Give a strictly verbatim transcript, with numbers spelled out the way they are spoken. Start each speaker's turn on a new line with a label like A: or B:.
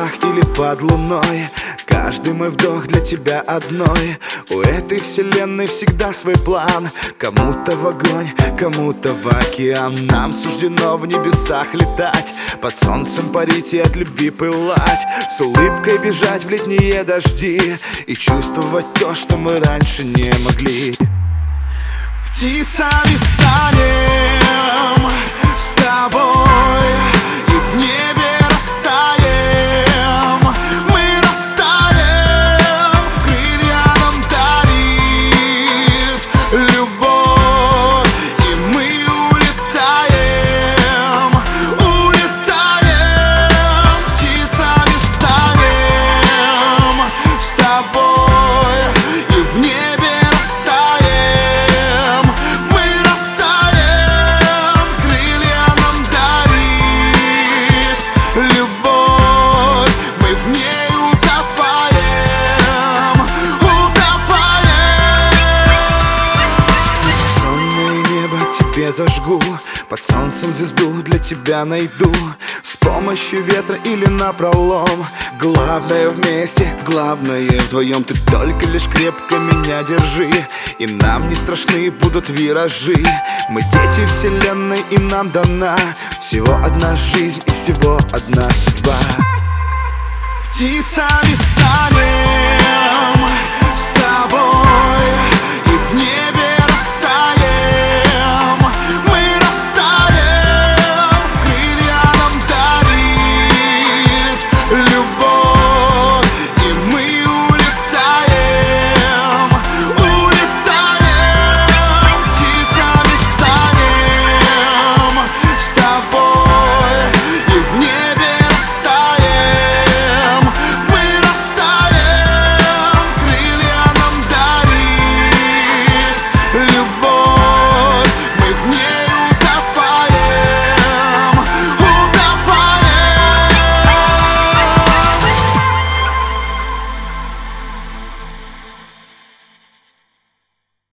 A: небесах или под луной. Каждый мой вдох для тебя одной. У этой вселенной всегда свой план. Кому-то в огонь, кому-то в океан. Нам суждено в небесах летать, под солнцем парить и от любви пылать, с улыбкой бежать в летние дожди и чувствовать то, что мы раньше не могли. Птицами станем с тобой и в небе растаем. Мы растаем, крылья нам дарит любовь, и мы улетаем, улетаем. Птицами станем с тобой и в небе растаем. Мы растаем, крылья нам дарит любовь, мы в ней утопаем, утопаем. Сонное небо тебе зажгу, под солнцем звезду для тебя найду, с помощью ветра или напролом. Главное вместе, главное вдвоем. Ты только лишь крепко меня держи, и нам не страшны будут виражи. Мы дети вселенной, и нам дана всего одна жизнь и всего одна судьба. Птицами станем